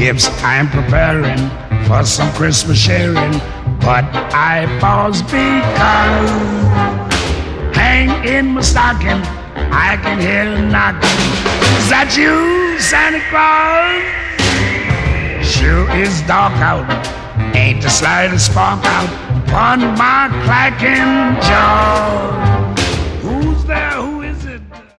gifts I'm preparing for some Christmas sharing, but I pause because hang in my stocking, I can hear a knocking. Is that you, Santa Claus? Sure is dark out, ain't the slightest spark out on my clacking jaw.